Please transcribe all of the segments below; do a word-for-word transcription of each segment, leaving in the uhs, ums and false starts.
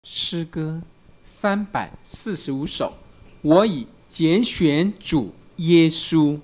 诗歌三百四十五首，我已拣选主耶稣。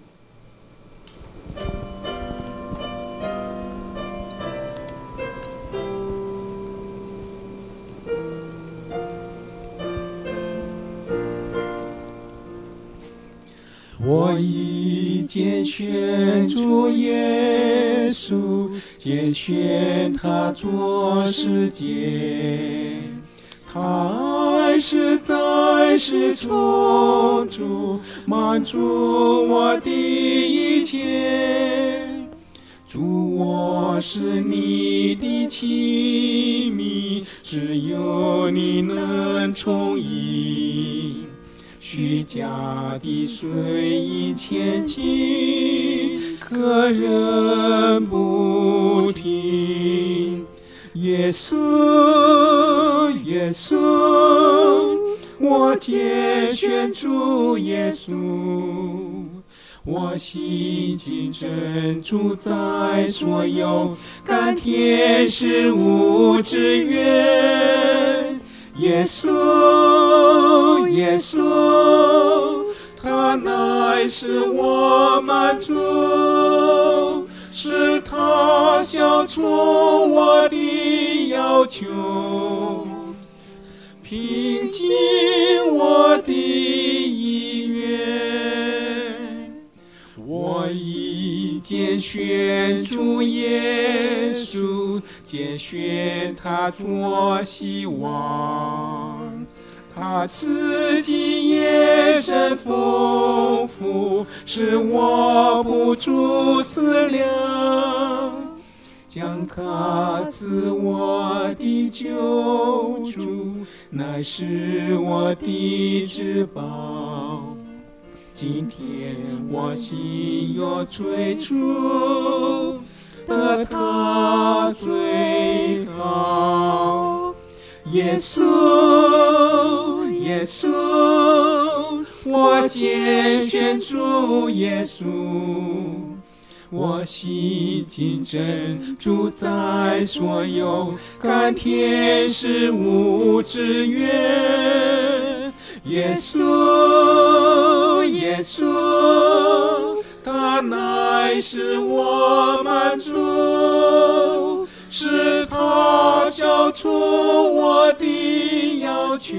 我已拣选主耶稣，拣选他做世界。他爱实在是充足，满足我的一切。主，我是你的器皿，只有你能充盈。虚假的水银前进，可人不听。耶稣，耶稣，我拣选主耶稣，我心紧珍主在所有，甘甜是无之愿。耶稣，耶稣，他乃是我们主，是他消除我的要求，平静我的意愿。我已拣选主耶稣，拣选他做希望。他自己也甚丰富，使我不住思量，将他自我的救主，乃是我的至宝。今天我心有追逐，得他最好。耶稣，耶稣，我拣选主耶稣，我心紧珍主在所有，甘甜是无之愿。耶稣，耶稣，他乃是我们主，是他消除我的要求，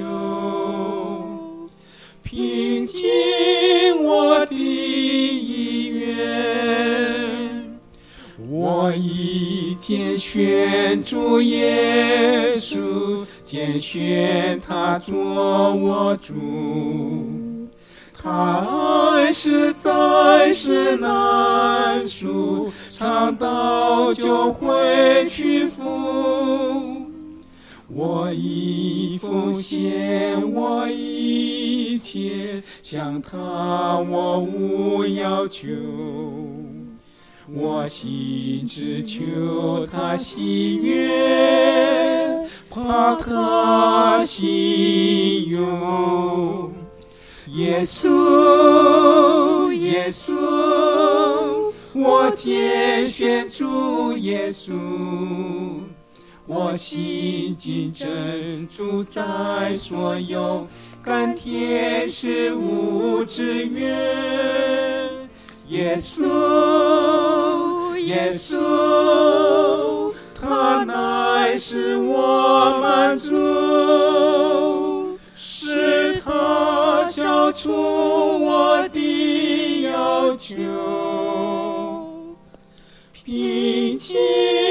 平静我的意愿。我已拣选主耶稣，拣选他做我主，他爱实在是难数，尝到就会屈服。我已奉献我一切，向他我无要求，我心只求他喜悦，怕他信用。耶稣，耶稣，我拣选主耶稣，我心紧珍主在所有，甘甜是无之愿。耶稣，耶稣，他乃是我们主，是他消除我的要求，平静